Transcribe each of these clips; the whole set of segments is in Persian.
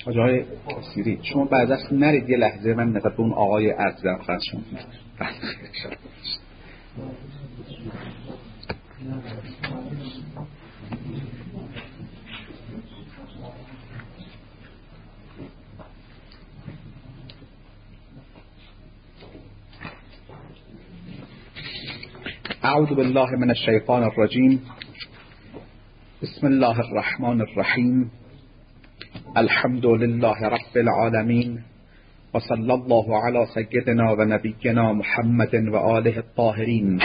آقای کسیری شما بعد از نرید یه لحظه من نسبت به اون آقای عزیزم خواهد شما اعوذ بالله من الشیطان الرجیم بسم الله الرحمن الرحیم الحمد لله رب العالمین و صلی الله علی سیدنا و نبینا محمد و آله الطاهرین.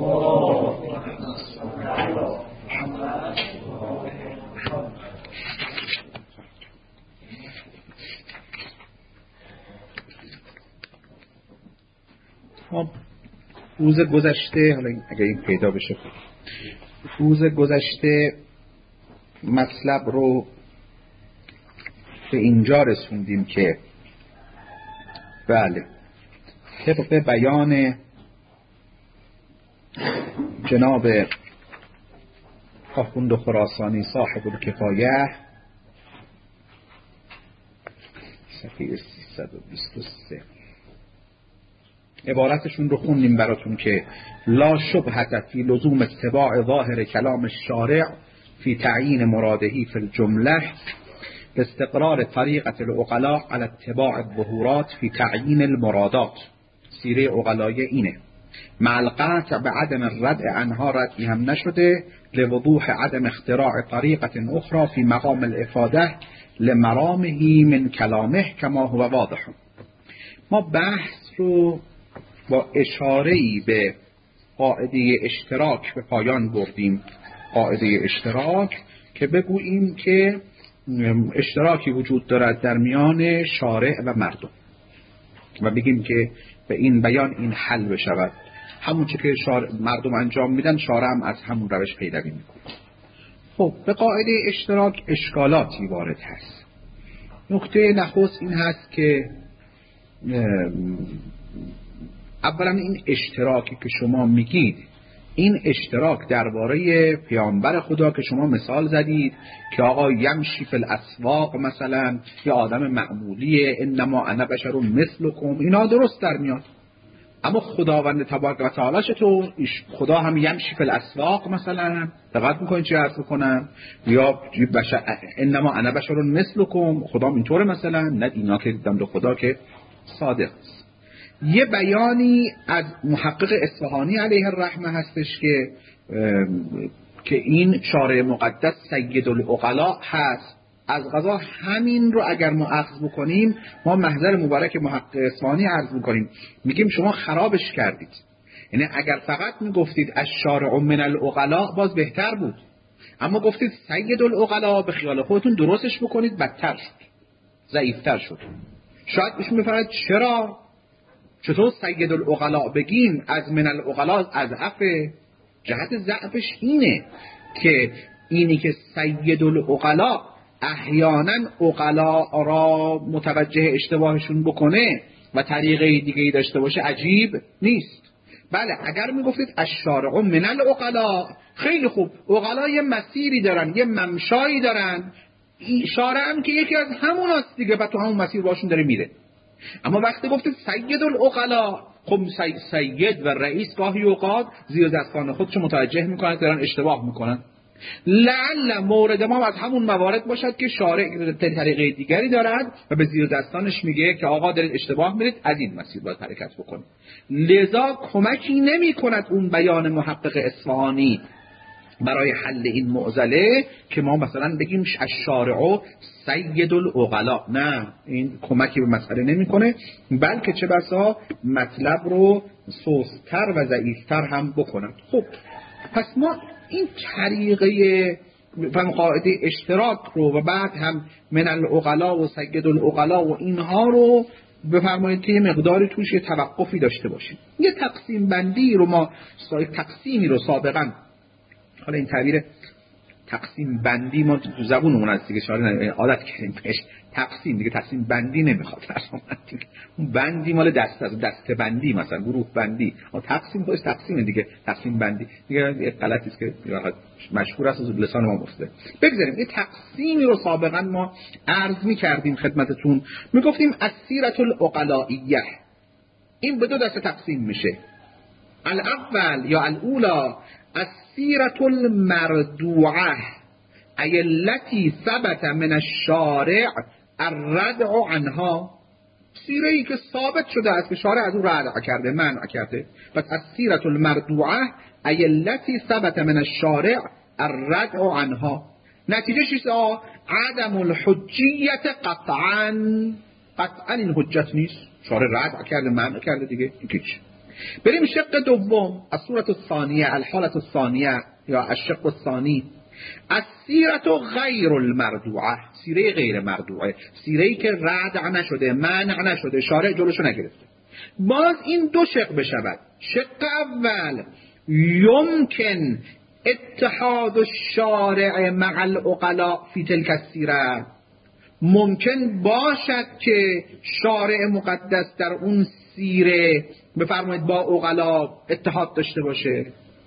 روز گذشته، حالا اگر این پیدا بشه، روز گذشته مطلب رو به اینجا رسوندیم که بله طبق بیان جناب آخوند خراسانی صاحب الکفایه صفحه 323 عبارتشون رو خوندیم براتون که لا شبهة فی لزوم اتباع ظاهر کلام الشارع فی تعیین مرادهی فی الجمله باستقرار طریقة العقلاء على اتباع الظهورات فی تعیین المرادات. سیره عقلای اینه، مع القطع به عدم الرد عنها ردی هم نشده لوضوح عدم اختراع طریقة اخرى فی مقام الافاده لمرامه من کلامه کما هو واضح. ما بحث رو با اشاره‌ای به قاعده اشتراک به پایان بردیم. قاعده اشتراک که بگوییم که اشتراکی وجود دارد در میان شارع و مردم و بگیم که به این بیان این حل بشود. همون چه که مردم انجام میدن شارع هم از همون روش پیروی میکنه. خب به قاعده اشتراک اشکالاتی وارد هست. نکته نخست این هست که اولا این اشتراکی که شما میگید، این اشتراک درباره پیامبر خدا که شما مثال زدید که آقا یمشی فی الاسواق مثلا، یا آدم معمولیه، انما انا بشر مثلکم، اینا درست در میاد. اما خداوند تبارک و تعالی چطور؟ خدا هم یمشی فی الاسواق مثلا، دقت میکنید چی عرض میکنم؟ یا انما انا بشر مثلکم، خدا اینطوره مثلا؟ نه، اینا که دیدم دو خدا که صادق است. یه بیانی از محقق اصفهانی علیه الرحمه هستش که این شارع مقدس سید العقلاء هست. از قضا همین رو اگر ما اخذ بکنیم، ما محضر مبارک محقق اصفهانی عرض میکنیم، میگیم شما خرابش کردید. یعنی اگر فقط میگفتید الشارع من العقلاء باز بهتر بود، اما گفتید سید العقلاء، به خیال خودتون درستش بکنید بدتر شد، ضعیفتر شد. شاید بهش میفرد چطور سید العقلاء بگیم، از من العقلاء از جهت ضعفش اینه که اینی که سید العقلاء احیانا عقلاء را متوجه اشتباهشون بکنه و طریقه دیگه‌ای داشته باشه عجیب نیست. بله اگر میگفتید الشارع من العقلاء، خیلی خوب، عقلاء یه مسیری دارن، یه ممشایی دارن، شارع هم که یکی از همون هست دیگه و تو همون مسیر باشون داره میره. اما وقتی گفتید سید العقلاء، خب سید و رئیس گاهی اوقات زیر دستان خودشو متوجه میکنن دارن اشتباه میکنن. لعل مورد ما از همون موارد باشد که شارع طریقه دیگری دارد و به زیر دستانش میگه که آقا دارید اشتباه میرید، از این مسیر باید حرکت بکنید. لذا کمکی نمیکند اون بیان محقق اصفهانی برای حل این معضله که ما مثلا بگیم الشارع سید العقلاء. نه، این کمکی به مسئله نمیکنه، بلکه چه بسا مطلب رو سست‌تر و ضعیف‌تر هم بکنن. خب پس ما این طریقه قاعده اشتراک رو و بعد هم من العقلاء و سید العقلاء و اینها رو بفرمایید که یه مقداری توش یه توقفی داشته باشیم. یه تقسیم بندی رو ما تقسیمی رو سابقا، حالا این تعبیر تقسیم بندی ما تو زبونمون هست دیگه، شاره عادت کردیم بهش تقسیم دیگه، تقسیم بندی نمیخواد. اون بندی مال دسته بندی، مثلا گروه بندی. تقسیم خودش تقسیم دیگه، تقسیم بندی دیگه یه غلطی است که مشهور است از لسان ما گفته. بگذاریم این تقسیمی رو سابقا ما عرض می‌کردیم خدمتتون، میگفتیم السیرة العقلائیه این به دو دسته تقسیم میشه. الاول یا الاولا السیرة المردوعه ای التي ثبت من الشارع الردع عنها، سیره ای که ثابت شده است که شارع از اون ردع کرده، منع کرده. پس السیرة المردوعه ای التي ثبت من الشارع الردع عنها، نتیجه چیست؟ عدم الحجیت قطعا این حجت نیست، شارع ردع کرده، منع کرده دیگه هیچ. بریم شق دوم، الصورة الثانیه الحالة الثانیه یا الشق الثانی السیرة غیر المردوعه، سیره غیر مردوعه، سیره‌ای که ردع نشده، منع نشده، شارع جلوشو نگرفته. باز این دو شق بشود. شق اول یمکن اتحاد الشارع مع العقلاء فی تلک السیره، ممکن باشد که شارع مقدس در اون سیره بفرمایید با عقلا اتحاد داشته باشه.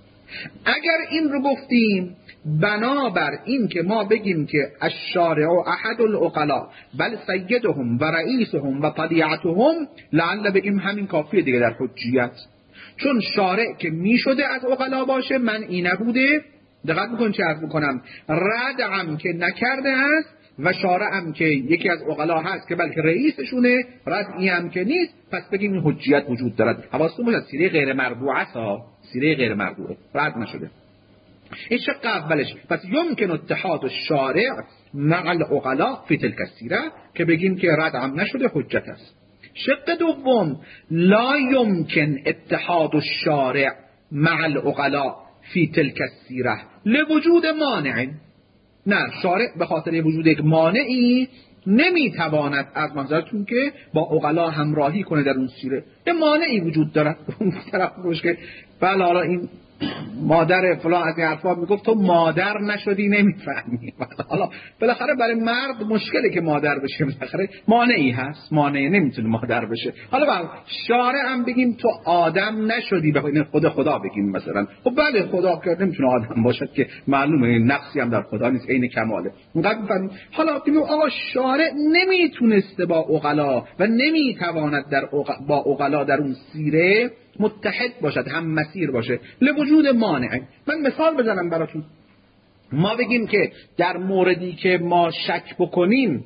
اگر این رو گفتیم بنابر این که ما بگیم که الشارع احد العقلاء بل سیدهم و رئیسهم و طلیعتهم، لعل بگیم همین کافیه دیگه در حجیت، چون شارع که می شده از عقلا باشه منعی نبوده. دقت میکن چه عرض میکنم، ردعم که نکرده است و شارعم که یکی از عقلا هست که بلکه رئیسشونه، ردعی هم که نیست، پس بگیم این حجیت وجود دارد. حواستون باشه سیره غیر مربوعه سیره غیر مربوعه رد نشده. این شق اولش. پس یمکن اتحاد الشارع مع العقلاء فی تلک السیره که بگیم که ردعم نشده، حجت است. شق دوم لا یمکن اتحاد الشارع مع العقلاء فی تلک السیره لوجود مانع، نه شارع به خاطر وجود یک مانعی نمیتواند از منظرتون که با عقلا همراهی کنه در اون سیره، یه مانعی وجود داره. اون طرف روش که بله حالا این مادر فلان از این حرفا میگفت تو مادر نشدی نمیفهمی، حالا بالاخره برای مرد مشکلی که مادر بشه، بالاخره مانعی هست، مانعی نمیتونه مادر بشه. حالا بله شارع هم بگیم تو آدم نشدی، بخواد خدا بگیم مثلا، خب بله خدا که نمیتونه آدم باشد که معلومه نقصی هم در خدا نیست، عین کماله. اونقدر بفهمیم. حالا بگیم آقا شارع نمیتونسته با عقلا و نمیتواند با عقلا در اون سیره متحد باشد، هم مسیر باشه لوجود مانع. من مثال بزنم براتون. ما بگیم که در موردی که ما شک بکنیم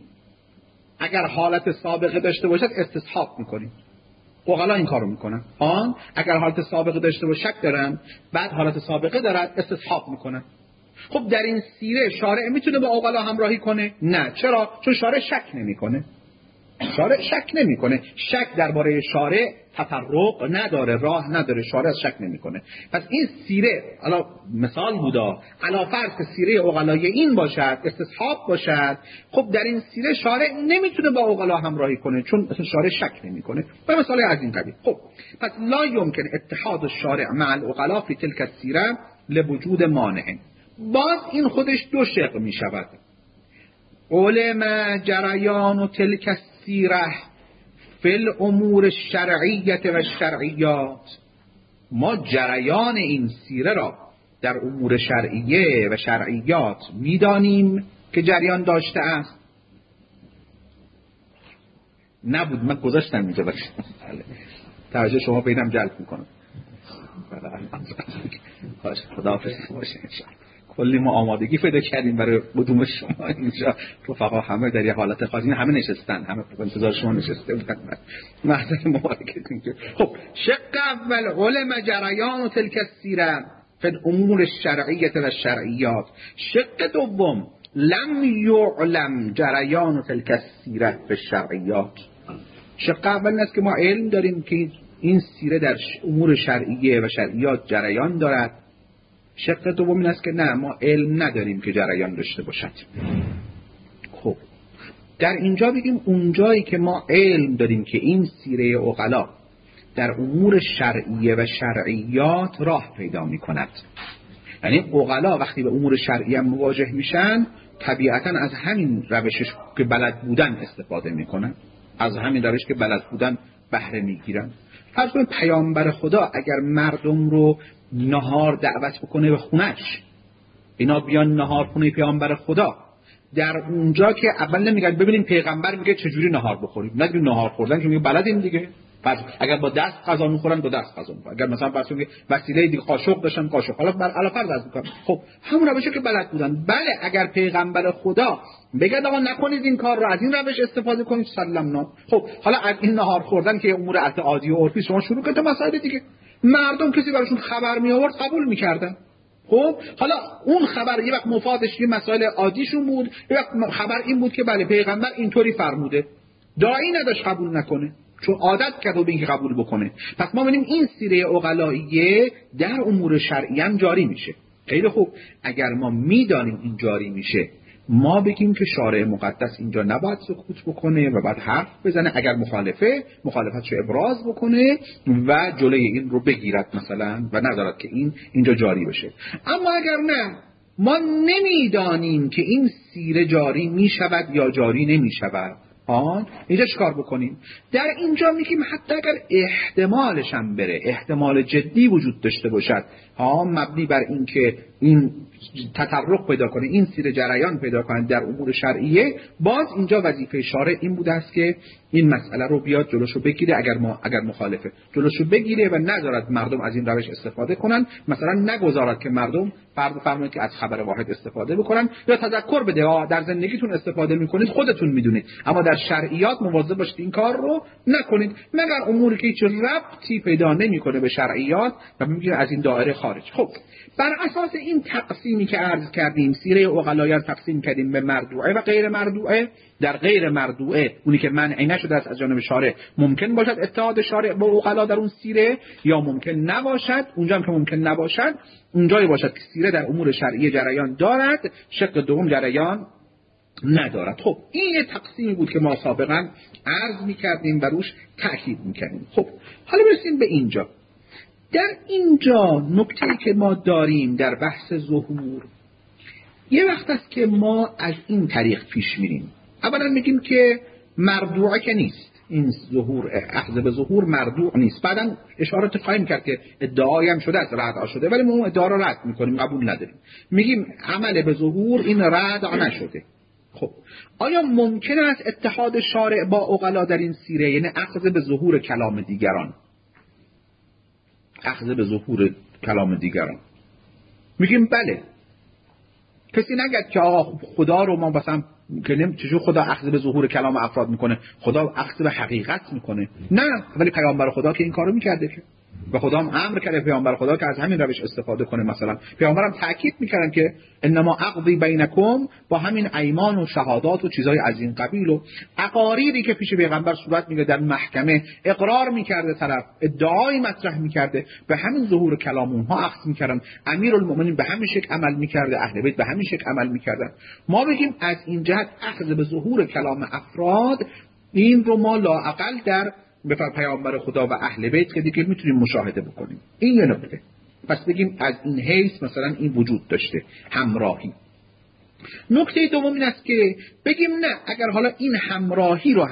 اگر حالت سابقه داشته باشد استصحاب میکنیم، عقلا این کارو میکنن. اگر حالت سابقه داشته باشه شک دارن، بعد حالت سابقه دارد استصحاب میکنن. خب در این سیره شارع میتونه با عقلا همراهی کنه؟ نه. چرا؟ چون شارع شک نمیکنه. شارع شک نمیکنه. شک درباره شارع تفرق نداره، راه نداره، شارع شک نمیکنه. پس این سیره حالا مثال بودا، علا فرض که سیره عقلای این باشد، استصحاب باشد، خب در این سیره شارع نمیتونه با عقلا همراهی کنه چون اصلا شارع شک نمیکنه. و مثال از این قبیل. خب پس لا یمکن اتحاد الشارع مع العقلا فی تلک السیره لوجود مانع. باز این خودش دو شق میشود. علم جریان تلک السیره فی الامور الشرعیه و الشرعیات، ما جریان این سیره را در امور شرعیه و شرعیات میدانیم که جریان داشته است. نبود من گذاشتم اینجا باشه، توجه شما بینم جلب میکنم. خداحافظ باشه انشاءالله. کلی ما آمادگی پیدا کردیم برای قدوم شما اینجا. رفقا همه در یه حالت خاصی، همه نشستن، همه انتظار شما نشسته بودن. محضر مبارکتون. خب شق اول علم جریان تلک السیره فی الامور الشرعیه و الشرعیات. شق دوم لم یعلم جریان تلک السیره فی الشرعیات. شق اول است که ما علم داریم که این سیره در امور شرعیه و شرعیات جریان دارد. شق دوم این است که نه، ما علم نداریم که جریان داشته باشد. خب در اینجا بگیم اونجایی که ما علم داریم که این سیره عقلا در امور شرعیه و شرعیات راه پیدا می کند، یعنی عقلا وقتی به امور شرعی هم مواجه میشن طبیعتا از همین روشش که بلد بودن استفاده میکنن، از همین روش که بلد بودن بهره میگیرن. فرض کنید پیامبر خدا اگر مردم رو نهار دعوت بکنه به خونش، اینا بیان نهار خونه پیامبر خدا، در اونجا که اول نمیگن ببینیم پیغمبر میگه چجوری نهار بخوریم، نگیم نهار خوردن که میگه بلدیم دیگه. پس اگر با دست غذا میخورن با دست غذا میخورن، اگر مثلا فرض کنید وسیله دیگه قاشق داشتن قاشق، حالا بر علاوه فرض میکنم خب همون روشی که بلد بودن. بله اگر پیغمبر خدا بگه آقا نکنید این کار رو، از این روش استفاده کنید سلمنا، خب حالا از این نهار خوردن که امور عادی و عرفی شما شروع کنید مسائل دیگه، مردم کسی براشون خبر می آورد قبول میکردن. خب حالا اون خبر یه وقت مفادش یه مسائل عادیشون بود، یه وقت خبر این بود که بله پیغمبر اینطوری فرموده، داعی نداشت قبول نکنه چون عادت کرده به اینکه قبول بکنه. پس ما ببینیم این سیره عقلاییه در امور شرعی هم جاری میشه. خیلی خوب، اگر ما میدانیم این جاری میشه، ما بگیم که شارع مقدس اینجا نباید سکوت بکنه و بعد حرف بزنه، اگر مخالفتشو ابراز بکنه و جلوی این رو بگیرد مثلا و نذارد که این اینجا جاری بشه. اما اگر نه، ما نمیدانیم که این سیره جاری میشود یا جاری نمیشود، اینجا چیکار بکنیم؟ در اینجا میگیم حتی اگر احتمالش هم بره، احتمال جدی وجود داشته باشد، مبنی بر این که این تطرق پیدا کنه، این سیر جریان پیدا کنه در امور شرعیه، باز اینجا وظیفه شارع این بوده است که این مسئله رو بیاد جلوشو بگیره. اگر مخالفه جلوشو بگیره و نذارد مردم از این روش استفاده کنن، مثلا نگذارد که مردم فرمایید که از خبر واحد استفاده بکنن، یا تذکر بده در زندگیتون استفاده میکنید خودتون میدونید، اما در شرعیات مواظب باشید این کار رو نکنید، مگر اموری که هیچ ربطی پیدا نمیکنه به شرعیات و میگه از این دایره خارج. خب بر اساس این تقسیمی که عرض کردیم، سیره عقلایان تقسیم کردیم به مردوعه و غیر مردوعه. در غیر مردوعه، اونی که منع نشده از جانب شارع، ممکن باشد اتحاد شارع با عقلا در اون سیره، یا ممکن نباشد. اونجا هم که ممکن نباشد، اونجایی باشد که سیره در امور شرعی جریان دارد، شق دوم جریان ندارد. خب این یه تقسیمی بود که ما سابقا عرض می‌کردیم و روش تأکید می‌کردیم. خب حالا برسیم به اینجا. در اینجا نکته‌ای که ما داریم در بحث ظهور، یه وقت است که ما از این طریق پیش میریم. اولا میگیم که مردوعه که نیست، این ظهور، اخذ به ظهور مردوع نیست. بعدم اشارات خواهیم کرد که ادعایی هم شده است، رد شده، ولی ما اون ادعا رو رد میکنیم، قبول نداریم. میگیم عمل به ظهور این رد نشده. خب آیا ممکن است اتحاد شارع با عقلا در این سیره، یعنی اخذ به ظهور کلام دیگران، اخذ به ظهور کلام دیگران؟ میگیم بله. کسی نگد که آقا خدا رو ما مثلا چجور خدا اخذ به ظهور کلام افراد میکنه، خدا اخذ به حقیقت میکنه. نه، ولی پیامبر خدا که این کارو میکرده که، و خدا هم امر کرده پیامبر خدا که از همین روش استفاده کنه. مثلا پیامبرم تاکید میکردن که انما عقدی بینکم، با همین ایمان و شهادات و چیزای از این قبیل و عقاریری که پیش پیغمبر صورت میگه در محکمه، اقرار میکرده طرف، ادعای مطرح میکرده، به همین ظهور کلام اونها اخذ میکردن. امیرالمومنین به همین شکل عمل میکرده، اهل بیت به همین شکل عمل میکردن. ما بگیم از این جهت اخذ به ظهور کلام افراد، این رو ما لااقل در به پیامبر خدا و اهل بیت که دیگه میتونیم مشاهده بکنیم. این یه نکته. پس بگیم از این حیث مثلا این وجود داشته، همراهی. نکته دوم این است که بگیم نه، اگر حالا این همراهی رو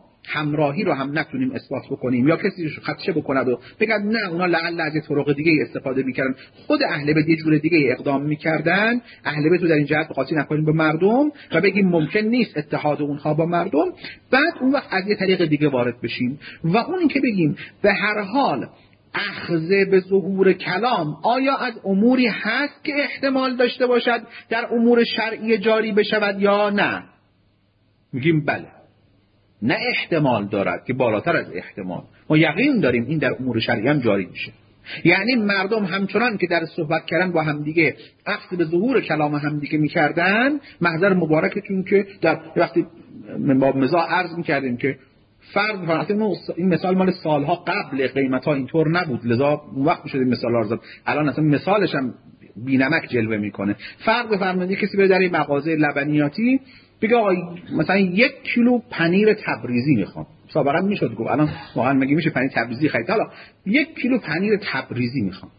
هم نتونیم اثبات بکنیم، یا کسی رو خدشه بکند و بگد نه اونا لعل از طرق دیگه استفاده میکردن، خود اهل بیت یه جور دیگه اقدام میکردن، اهل بیت رو در این جهت قاطی نکنیم به مردم و بگیم ممکن نیست اتحاد اونها با مردم، بعد اون وقت از یه طریق دیگه وارد بشیم و اون که بگیم به هر حال اخذ به ظهور کلام آیا از اموری هست که احتمال داشته باشد در امور شرعی جاری بشود یا نه؟ میگیم بله. نه احتمال دارد که بالاتر از احتمال، ما یقین داریم این در امور شرعی هم جاری میشه. یعنی مردم همچنان که در صحبت کردن با همدیگه اخذ به ظهور کلام همدیگه میکردن، محضر مبارکتون که در وقتی با مزاح عرض میکردیم که فرض این مثال مال سالها قبل، قیمت ها اینطور نبود، لذا اون وقت میشد این مثال ها زد، الان اصلا مثالش هم بی‌نمک جلوه میکنه. فرض بفرمایید کسی بره در این مغازه لبنیاتی بگه آقا مثلا 1 کیلو پنیر تبریزی میخوام. سابقا میشد گفت، الان واقعا مگه میشه پنیر تبریزی خرید؟ حالا 1 کیلو پنیر تبریزی میخوام.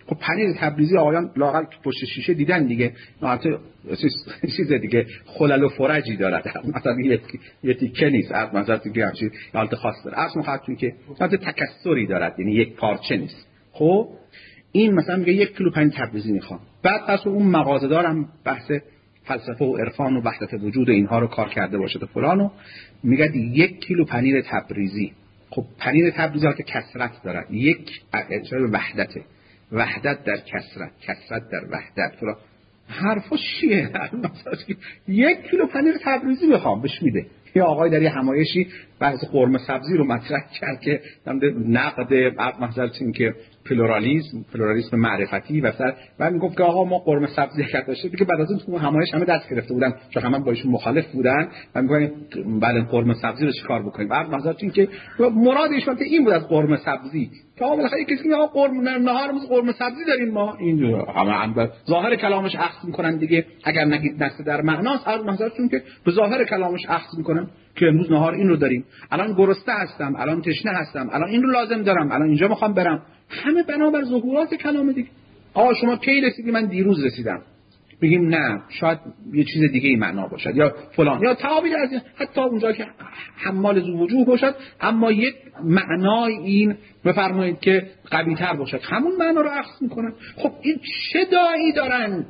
خب پنیر تبریزی آقایان لااقل پشت شیشه دیدن دیگه، البته چیز دیگه خلل و فرجی داره، مثلا یه تیکه نیست، مثلا دیگه همچین حالت خاص داره، اصلا خاطر که حالت تکسری داره، یعنی یک پارچه نیست. خب این مثلا میگه 1 کیلو پنیر تبریزی میخوام، بعد پس اون مغازه‌دارم بحث فلسفه و عرفان و وحدت وجود اینها رو کار کرده باشه و فلانو، میگه 1 کیلو پنیر تبریزی. خب پنیر تبریزی که کثرت داره، یک اشاره به وحدته، وحدت در کثرت، کثرت در وحدت. فلان حرفا چیه؟ مثلا 1 کیلو پنیر تبریزی میخوام، بهش میده. یه آقای در یه همایشی بحث قرمه سبزی رو مطرح کرد که نقد مثلا این که پلورالیسم معرفتی و بعد میگفت که آقا ما قرمه سبزی حرکت داشته دیگه، بعد از اون تو همایش همه دست گرفته بودن چون همه با ایشون مخالف بودن و میگن بله قرمه سبزی رو چیکار بکنیم. بعد مثلا این که مراد ایشون که این بود از قرمه سبزی که آقا بالاخره کسی میگه آقا نهارمون قرمه سبزی داریم ما، اینجوری همه ظاهر کلامش اخذ میکنن دیگه، اگر نگید دست در معناست از نظرشون که به ظاهر کلامش اخذ میکنن که امروز نهار این رو داریم، الان گرسنه هستم، الان تشنه هستم، الان این رو لازم دارم، الان اینجا میخوام برم، همه بنابر ظهورات کلام دیگه. آقا شما کی رسیدی؟ من دیروز رسیدم. بگیم نه شاید یه چیز دیگه ای معنا باشد یا فلان یا تعابیر از حتی اونجا که حمال ذو وجوه باشد اما یک معنای این بفرمایید که قوی تر باشد، همون معنا رو اخذ میکنن. خب این چه داعی دارن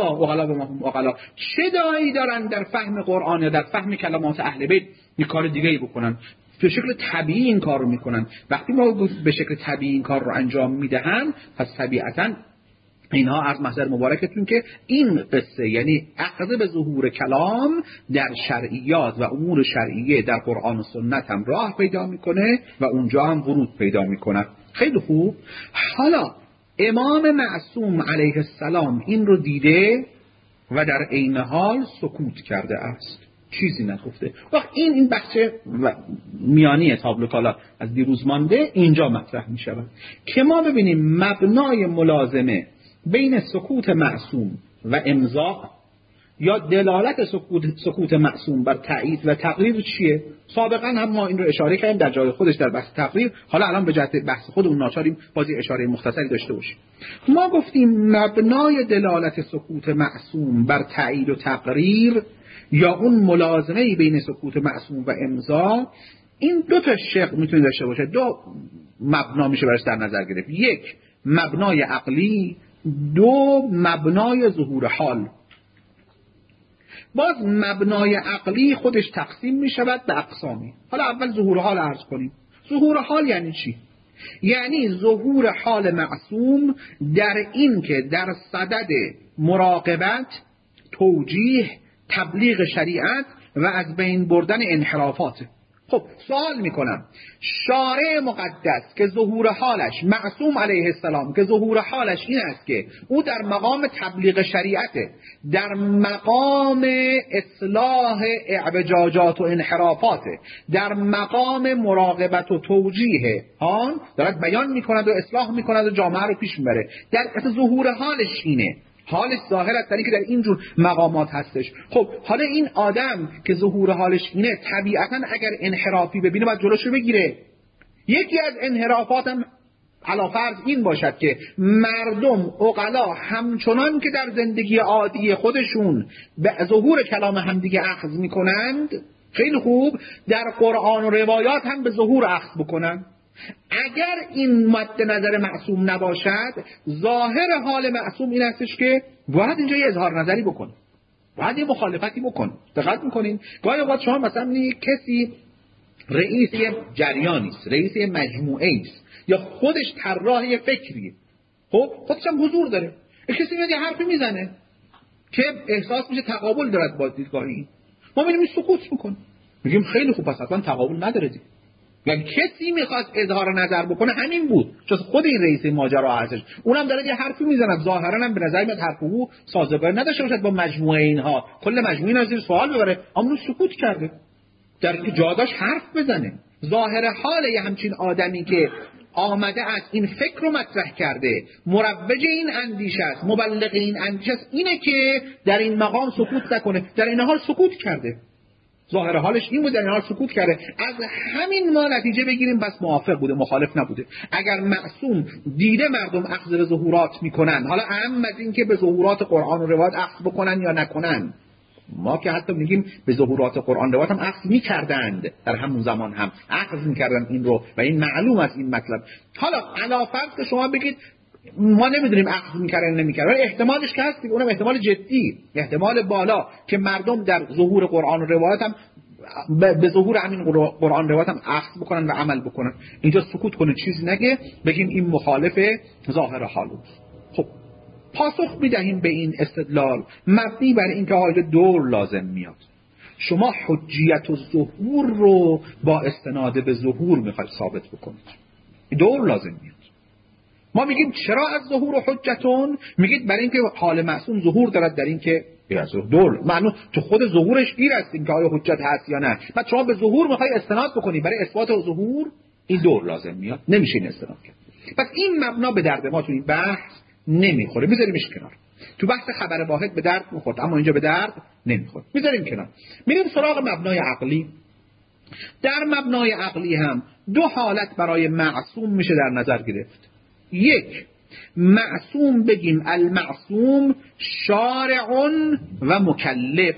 اغلا چه داعی دارن در فهم قرآن یا در فهم کلمات اهل بیت یک کار دیگه ای بکنن؟ به شکل طبیعی این کار رو میکنن. وقتی ما به شکل طبیعی این کار رو انجام میدهن پس طبیعتاً اینها از محضر مبارکتون که این قصه یعنی اخذ به ظهور کلام در شرعیات و امور شرعیه در قرآن و سنت هم راه پیدا میکنه و اونجا هم ورود پیدا میکنه. خیلی خوب. حالا امام معصوم علیه السلام این رو دیده و در عین حال سکوت کرده است، چیزی نگفته. وقت این بخش میانی تابلو کالا از دیروز مانده اینجا مطرح میشود که ما ببینیم مبنای ملازمه بین سکوت معصوم و امضا یا دلالت سکوت معصوم بر تایید و تقریر چیه؟ سابقا هم ما این رو اشاره کردیم در جای خودش در بحث تقریر، حالا الان به جهت بحث خود اون ناچاریم بازی اشاره مختصری داشته باشیم. ما گفتیم مبنای دلالت سکوت معصوم بر تایید و تقریر یا اون ملازمه بین سکوت معصوم و امضا، این دو تا شق میتونه داشته باشه، دو مبنا میشه برش در نظر گرفت. یک مبنای عقلی، دو مبنای ظهور حال. باز مبنای عقلی خودش تقسیم می شود به اقسامی. حالا اول ظهور حال عرض کنیم. ظهور حال یعنی چی؟ یعنی ظهور حال معصوم در این که در صدد مراقبت، توجیه، تبلیغ شریعت و از بین بردن انحرافات. خب سوال میکنم، شارع مقدس که ظهور حالش معصوم علیه السلام که ظهور حالش این است که او در مقام تبلیغ شریعته، در مقام اصلاح اعوجاجات و انحرافاته، در مقام مراقبت و توجیه آن دارد بیان میکند و اصلاح میکند و جامعه رو پیش میبره، در ظهور حالش اینه، حالش ظاهر است که در اینجور مقامات هستش. خب حالا این آدم که ظهور حالش اینه طبیعتا اگر انحرافی ببینه باید جلوش رو بگیره. یکی از انحرافات هم علاوه این باشد که مردم عقلا همچنان که در زندگی عادی خودشون به ظهور کلام همدیگه اخذ میکنند، خیلی خوب در قرآن و روایات هم به ظهور اخذ بکنند. اگر این مد نظر معصوم نباشد، ظاهر حال معصوم این استش که باید اینجا یه اظهار نظری بکن، باید یه مخالفتی بکن. دقت میکنین گاهی اوقات شما مثلا کسی رئیس یه جریانی است، رئیس یه مجموعه است یا خودش طراح یه فکریه، خب خودش هم حضور داره، کسی میاد یه حرفی میزنه که احساس میشه تقابل دارد با دیدگاهی، ما میگیم سکوت میکنه، میگیم خیلی خوب پس اصلا تقابل نداره دیگه. یعنی کسی میخواد اظهار نظر بکنه همین بود، چون خود این رئیس ماجرا هستش، اونم داره یه حرفی میزنه، ظاهرا هم به نظر میاد حرف او سازگار نداشته باشد با مجموعه اینها، کل مجموعه اینا زیر سوال ببره، اما سکوت کرده در اینکه جاداش حرف بزنه. ظاهر حال یه همچین آدمی که آمده است این فکر رو مطرح کرده، مروج این اندیشه است، مبلغ این اندیشه است، اینه که در این مقام سکوت نکنه، در این حال سکوت کرده. ظاهر حالش این بود، در این حال سکوت کرده. از همین ما نتیجه بگیریم بس موافق بوده، مخالف نبوده. اگر معصوم دیده مردم اخذ به ظهورات میکنن، حالا اهم از این که به ظهورات قرآن و روایت اخذ بکنن یا نکنن، ما که حتی میگیم به ظهورات قرآن روایت هم اخذ میکردند، در همون زمان هم اخذ میکردن این رو و این معلوم از این مطلب. حالا علاوه که شما بگید ما نمیدونیم اخذ میکردن نمیکردن، ولی احتمالش که هست، اونم احتمال جدی، احتمال بالا که مردم در ظهور قرآن و روایت هم به ظهور همین قرآن روایت هم اخذ بکنن و عمل بکنن. اینجا سکوت کنه، چیزی نگه، بگیم این مخالف ظاهر حال است. خب پاسخ میدهیم به این استدلال مبنی بر اینکه حال دور لازم میاد. شما حجیت و ظهور رو با استناد به ظهور میخواید ثابت بکنید، دور لازم میاد. ما میگیم چرا از ظهور و حجتون؟ میگید برای اینکه حال معصوم ظهور دارد، در اینکه دور معنی تو خود ظهورش گیر است اینکه آیا حجت هست یا نه. بعد شما به ظهور میخوای استناد بکنی برای اثبات ظهور، این دور لازم میاد، نمیشه این استناد کرد. پس این مبنا به درد ما تو این بحث نمیخوره، میذاریمش کنار. تو بحث خبر واحد به درد میخورد، اما اینجا به درد نمیخوره، میذاریم کنار. میریم سراغ مبنای عقلی. در مبنای عقلی هم دو حالت برای معصوم میشه در نظر گرفت. یک، معصوم بگیم المعصوم شارع و مکلف،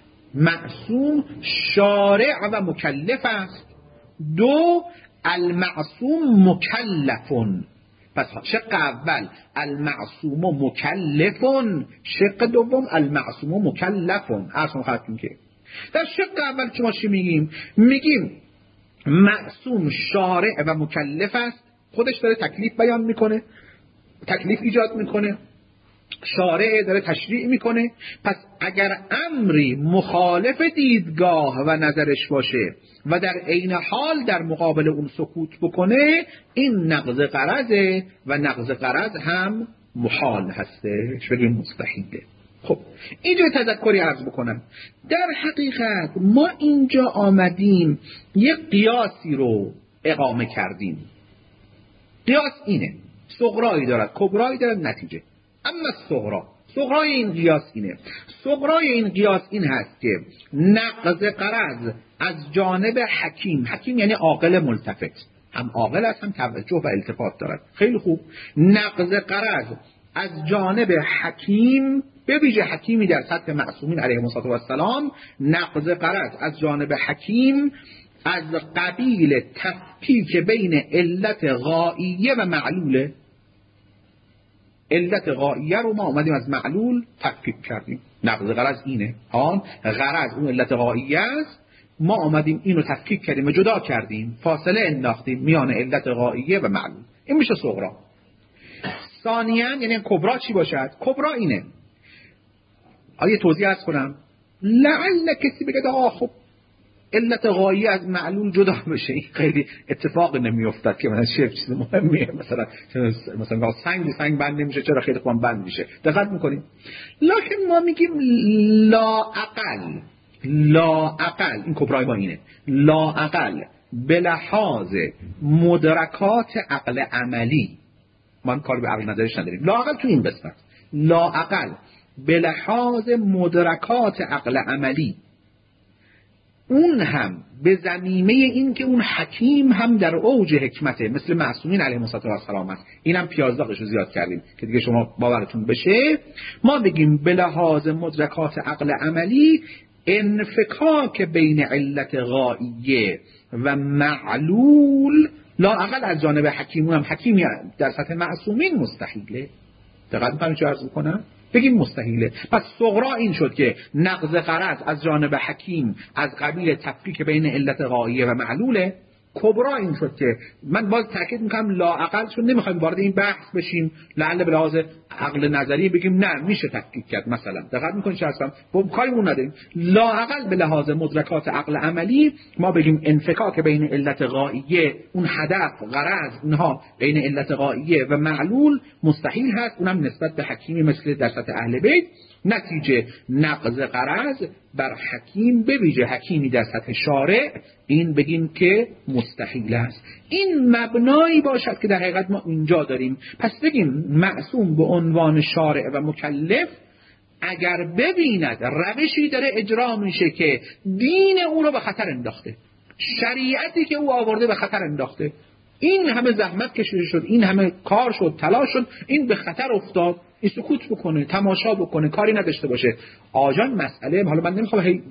معصوم شارع و مکلف است. دو، المعصوم مکلفون. پس شق اول المعصوم مکلفون، شق دوم المعصوم مکلفون. اصلا خواهدیم که در شق اول شما چی میگیم؟ میگیم معصوم شارع و مکلف است، خودش داره تکلیف بیان میکنه، تکلیف ایجاد میکنه، شارع داره تشریع میکنه. پس اگر امری مخالف دیدگاه و نظرش باشه و در عین حال در مقابل اون سکوت بکنه، این نقض غرضه و نقض غرض هم محال هستش، بگیم مستحیله. خب اینجا تذکری عرض بکنم. در حقیقت ما اینجا آمدیم یک قیاسی رو اقامه کردیم. قیاس اینه، صغرایی دارد کبرایی دارد نتیجه. اما صغرای این قیاس اینه، صغرای این قیاس این هست که نقض غرض از جانب حکیم، حکیم یعنی عاقل ملتفت، هم عاقل است هم توجه و التفات دارد. خیلی خوب، نقض غرض از جانب حکیم، به ویژه حکیمی در سطح معصومین علیهم السلام، نقض غرض از جانب حکیم از قبیل تفکیک بین علت غائیه و معلوله. علت غائیه رو ما اومدیم از معلول تفکیک کردیم. نقض غرض اینه، غرض اون علت غائیه است، ما اومدیم اینو تفکیک کردیم و جدا کردیم، فاصله انداختیم میان علت غائیه و معلول. این میشه صغرا. ثانیاً یعنی کبرا چی باشد؟ کبرا اینه، آیه توضیح عرض کنم، لعل کسی بگه خب علت غایه از معلول جدا بشه، این خیلی اتفاق نمیافتد که مثلا چه چیز مهمیه، مثلا سنگ بند نمیشه، چرا خیلی خوب بند میشه، دقت میکنیم. لکن ما میگیم لا اقل این کبرای ما اینه، لا اقل به لحاظ مدرکات عقل عملی، ما کار به عقل نظرش نداریم، لا اقل تو این قسمت، لا اقل به لحاظ مدرکات عقل عملی، اون هم به ضمیمه این که اون حکیم هم در اوج حکمته، مثل معصومین علیهم السلام است. اینم پیازداغش رو زیاد کردیم که دیگه شما باورتون بشه. ما بگیم به لحاظ مدرکات عقل عملی انفکاک بین علت غائیه و معلول لااقل از جانب حکیم، اون هم حکیمی در سطح معصومین مستحیله. دقت می‌کنید چه عرض می‌کنم؟ بگیم مستحیله. پس صغرا این شد که نقض غرض از جانب حکیم از قبیل تفکیک بین علت غائیه و معلوله. کبرا این شد که من باز تاکید میکنم لااقل، چون نمیخوایم وارد این بحث بشیم لعل به لحاظ عقل نظری بگیم نه میشه تفکیک کرد مثلا، دقت میکنید چه هستم، با کاریمون نداریم. لااقل به لحاظ مدرکات عقل عملی ما بگیم انفکاک بین علت غائیه، اون هدف غرض اینها بین علت غائیه و معلول مستحیل هست، اونم نسبت به حکیمی مثل در سطح اهل بیت. نتیجه نقض غرض بر حکیم، به ویژه حکیمی در سطح شارع، این بگیم که مستحیل است. این مبنایی باشد که در حقیقت ما اینجا داریم. پس بگیم معصوم به عنوان شارع و مکلف اگر ببیند روشی داره اجرا میشه که دین او رو به خطر انداخته، شریعتی که او آورده به خطر انداخته، این همه زحمت کشیده شد، این همه کار شد، تلاش شد، این به خطر افتاد، این سکوت بکنه، تماشا بکنه، کاری نداشته باشه. آجان مسئله، حالا من نمیخوام هی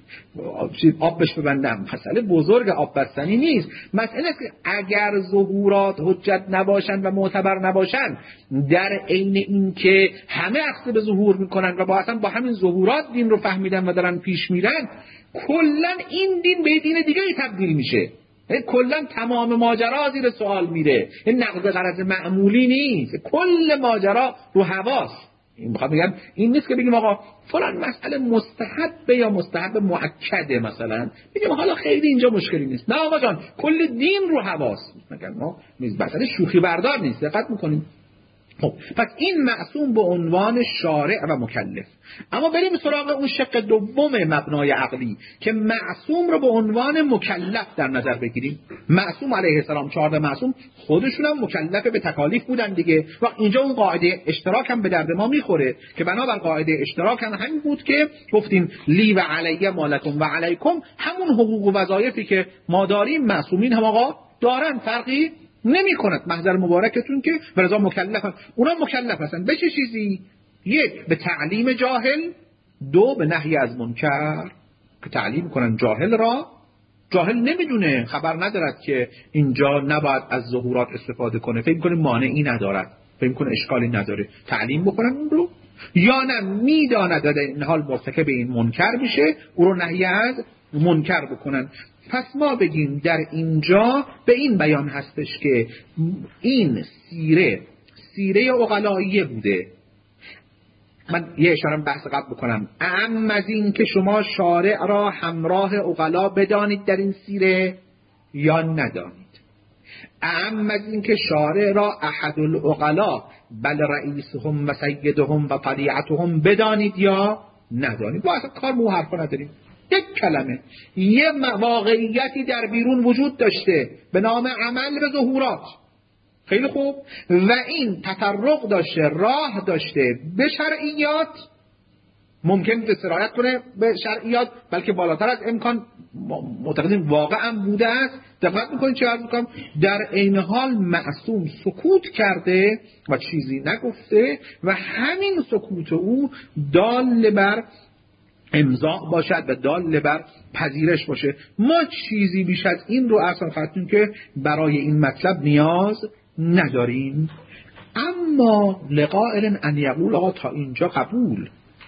آب بهش ببندم، مسئله بزرگ آب بستنی نیست. مسئله است که اگر ظهورات حجت نباشن و معتبر نباشن، در عین این که همه اخذ به ظهور میکنن و اصلا با همین ظهورات دین رو فهمیدن و دارن پیش میرن، کلا این دین به دین دیگه تبدیل میشه، کلا تمام ماجرا زیر سوال میره. این نقض غرض معمولی نیست، کل ماجرا رو حواست. میخوام بگم این نیست که بگیم آقا فلان مسئله مستحبه یا مستحب مؤکده، مثلا بگیم حالا خیلی اینجا مشکلی نیست. نه آقا جان، کل دین رو حواست. ما مسئله شوخی بردار نیست، دقت میکنیم. خب پس این معصوم به عنوان شارع و مکلف. اما بریم سراغ اون شق دوم مبنای عقلی که معصوم رو به عنوان مکلف در نظر بگیریم. معصوم علیه السلام، 14 معصوم خودشون هم مکلف به تکالیف بودن دیگه. و اینجا اون قاعده اشتراک هم به درد ما میخوره که بنابر قاعده اشتراک هم همین بود که گفتیم لی و علیه مالکم و علیکم، همون حقوق و وظایفی که ما داریم معصومین هم آقا دارن، فرقی نمی کند. محضر مبارکتون که برای مکلف هست. اونا مکلف هستن به چه چیزی؟ یک، به تعلیم جاهل. دو، به نهی از منکر، که تعلیم کنن جاهل را. جاهل نمیدونه، خبر ندارد که اینجا نباید از ظهورات استفاده کنه، فکر کنه مانعی ندارد، فکر کنه اشکالی نداره، تعلیم بکنن اون رو. یا نه میداند در این حال مرتکب این منکر میشه، او رو نهی از منکر بکنن. پس ما بگیم در اینجا به این بیان هستش که این سیره عقلائیه بوده. من یه اشاره بحث قبل بکنم. اعم از این که شما شارع را همراه عقلا بدانید در این سیره یا ندانید. اعم از این که شارع را احد العقلا بل رئیسهم و سیدهم و طلیعتهم بدانید یا ندانید. با اصلا کار مو حرفا نداریم. یک کلمه، یه واقعیتی در بیرون وجود داشته به نام عمل به ظهورات، خیلی خوب، و این تطرق داشته، راه داشته به شرعیات، ممکن به سرایت کنه به شرعیات، بلکه بالاتر از امکان معتقدیم واقعا بوده است. دقت میکنید چه عرض میکنم؟ در این حال معصوم سکوت کرده و چیزی نگفته و همین سکوت او دال بر امضا باشد و دال بر پذیرش باشه. ما چیزی بیش از این رو اصلا خواهدیم که برای این مطلب نیاز نداریم. اما لقائل ان یقول آقا تا اینجا قبول،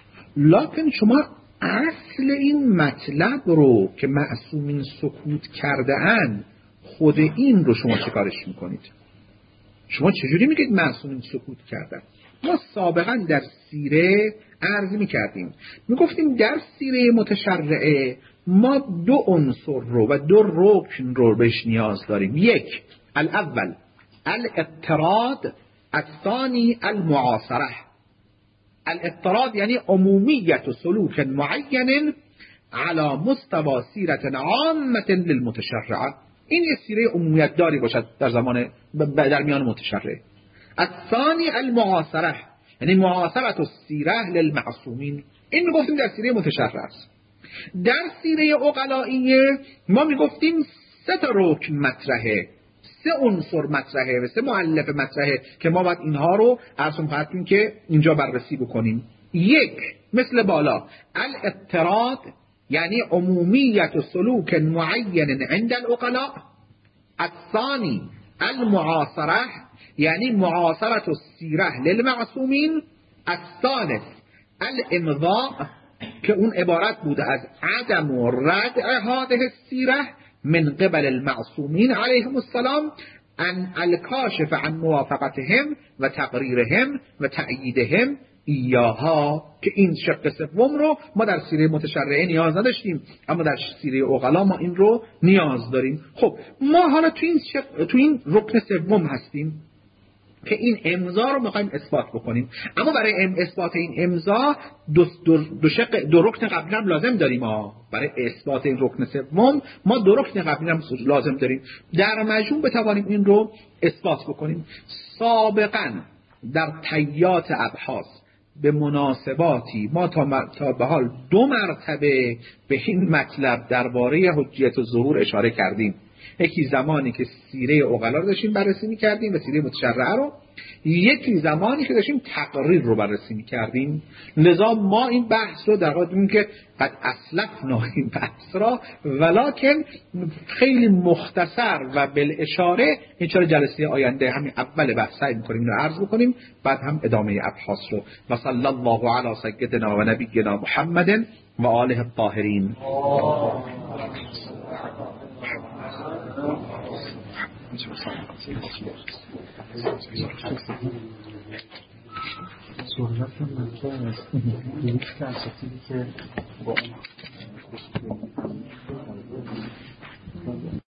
لکن شما اصل این مطلب رو که معصومین سکوت کرده اند، خود این رو شما چه کارش میکنید؟ شما چجوری میگید معصومین سکوت کردن؟ ما سابقا در سیره عرض میکردیم، میگفتیم در سیره متشرعه ما دو عنصر رو و دو رکن رو بهش نیاز داریم. یک، الاول الاضطراد، الثانی المعاصره. الاضطراد یعنی عمومیت سلوک معین على مستوى سیرة عامة للمتشرعه. این یه سیره عمومیت داری باشد در زمان در میان متشرع. الثانی المعاصره یعنی معاصرت السیره للمعصومین. این میگفتیم در سیره متشرع است. در سیره عقلائیه ما میگفتیم سه تا رکن مطرحه، سه عنصر مطرحه و سه مؤلفه مطرحه که ما باید اینها رو ارسم خواهدیم که اینجا بررسی بکنیم. یک، مثل بالا، الاضطراد یعنی عمومیت سلوک معین عند العقلاء. الثانی المعاصره یعنی معاصرت السیره للمعصومین. الثالث الامضاء که اون عبارت بوده از عدم و ردع هذه السیره من قبل المعصومین علیهم السلام ان الکاشف عن موافقتهم و تقریرهم و تأییدهم ایاها، که این شق سوم رو ما در سیره متشرعه نیاز نداشتیم، اما در سیره عقلا ما این رو نیاز داریم. خب ما حالا تو این رکن سوم هستیم که این امضا رو میخوایم اثبات بکنیم. اما برای اثبات این امضا دو رکن قبلی هم لازم داریم. برای اثبات این رکن سوم ما دو رکن قبلی هم لازم داریم. در مجموع بتوانیم این رو اثبات بکنیم. سابقا در طیات ابحاث به مناسباتی ما تا به حال 2 مرتبه به این مطلب درباره حجیت الظهور اشاره کردیم. یکی زمانی که سیره عقلا رو داشتیم بررسی می‌کردیم و سیره متشرعه رو، یکی زمانی که داشتیم تقریر رو بررسی می‌کردیم. لذا ما این بحث رو در واقع دیدیم که قد اسلفنا این بحث را، ولکن خیلی مختصر و بالاشاره. این چرا جلسه آینده همین اول بحث سعی می‌کنیم اینو عرض بکنیم، بعد هم ادامه ابحاث رو. و صلی الله علی سیدنا و نبینا محمد و آله الطاهرین. صورت مطلب است یک اساسی که با